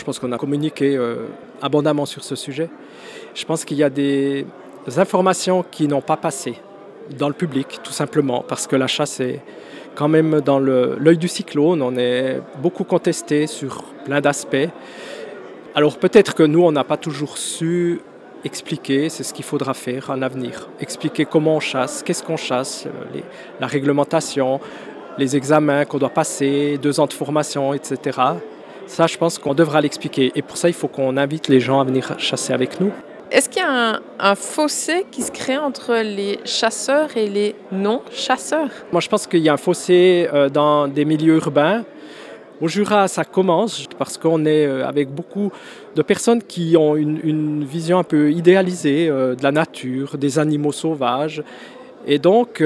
pense qu'on a communiqué abondamment sur ce sujet. Je pense qu'il y a des informations qui n'ont pas passé dans le public, tout simplement, parce que la chasse est quand même dans l'œil du cyclone. On est beaucoup contesté sur plein d'aspects. Alors peut-être que nous, on n'a pas toujours su expliquer, c'est ce qu'il faudra faire en avenir. Expliquer comment on chasse, qu'est-ce qu'on chasse, la réglementation, les examens qu'on doit passer, 2 ans de formation, etc. Ça, je pense qu'on devra l'expliquer. Et pour ça, il faut qu'on invite les gens à venir chasser avec nous. Est-ce qu'il y a un fossé qui se crée entre les chasseurs et les non-chasseurs? Moi, je pense qu'il y a un fossé dans des milieux urbains. Au Jura, ça commence parce qu'on est avec beaucoup de personnes qui ont une vision un peu idéalisée de la nature, des animaux sauvages. Et donc,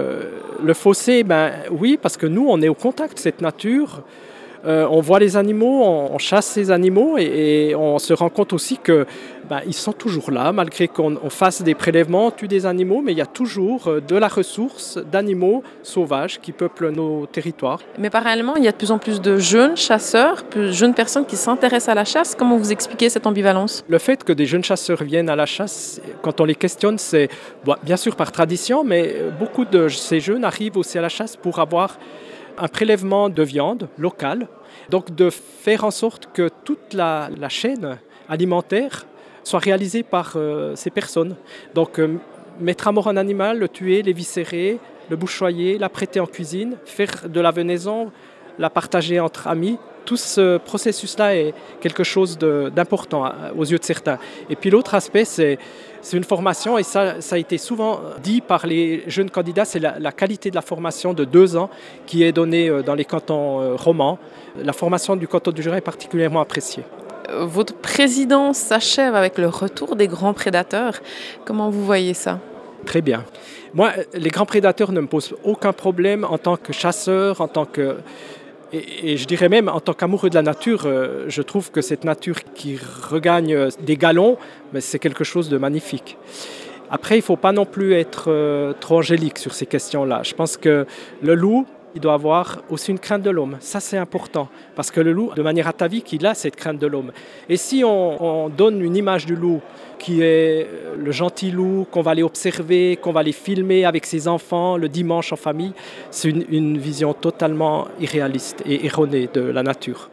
le fossé, oui, parce que nous, on est au contact de cette nature. On voit les animaux, on chasse ces animaux et on se rend compte aussi que ils sont toujours là, malgré qu'on fasse des prélèvements, on tue des animaux, mais il y a toujours de la ressource d'animaux sauvages qui peuplent nos territoires. Mais parallèlement, il y a de plus en plus de jeunes chasseurs, de jeunes personnes qui s'intéressent à la chasse. Comment vous expliquez cette ambivalence? Le fait que des jeunes chasseurs viennent à la chasse, quand on les questionne, c'est bien sûr par tradition, mais beaucoup de ces jeunes arrivent aussi à la chasse pour avoir un prélèvement de viande locale, donc de faire en sorte que toute la chaîne alimentaire soit réalisée par ces personnes. Donc mettre à mort un animal, le tuer, l'éviscérer, le bouchoyer, l'apprêter en cuisine, faire de la venaison, la partager entre amis. Tout ce processus-là est quelque chose d'important aux yeux de certains. Et puis l'autre aspect, c'est une formation, et ça a été souvent dit par les jeunes candidats, c'est la qualité de la formation de 2 ans qui est donnée dans les cantons romans. La formation du canton du Jura est particulièrement appréciée. Votre présidence s'achève avec le retour des grands prédateurs. Comment vous voyez ça? Très bien. Moi, les grands prédateurs ne me posent aucun problème en tant que chasseur, en tant que... Et je dirais même, en tant qu'amoureux de la nature, je trouve que cette nature qui regagne des galons, c'est quelque chose de magnifique. Après, il ne faut pas non plus être trop angélique sur ces questions-là. Je pense que le loup, il doit avoir aussi une crainte de l'homme. Ça, c'est important. Parce que le loup, de manière atavique, il a cette crainte de l'homme. Et si on donne une image du loup qui est le gentil loup, qu'on va aller observer, qu'on va aller filmer avec ses enfants le dimanche en famille, c'est une vision totalement irréaliste et erronée de la nature.